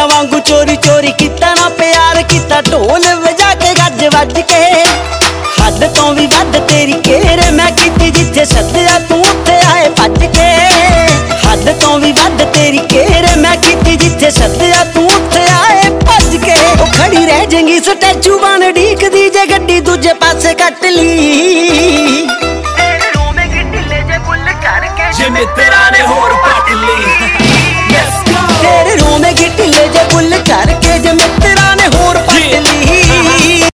वांगू चोरी चोरी किता ना प्यार किता ढोल वजा के गज वज के हद तो भी वध तेरी केर मैं कीती जिथे सद्या तू उत्थे आए भज के हद तो भी वध तेरी केर मैं कीती जिथे सद्या तू उत्थे आए भज के ओ खड़ी रह जाएंगी स्टैचू बन ढीकदी जे गड्डी दूजे पासे कट ली जे मित्रा ने होर पट ली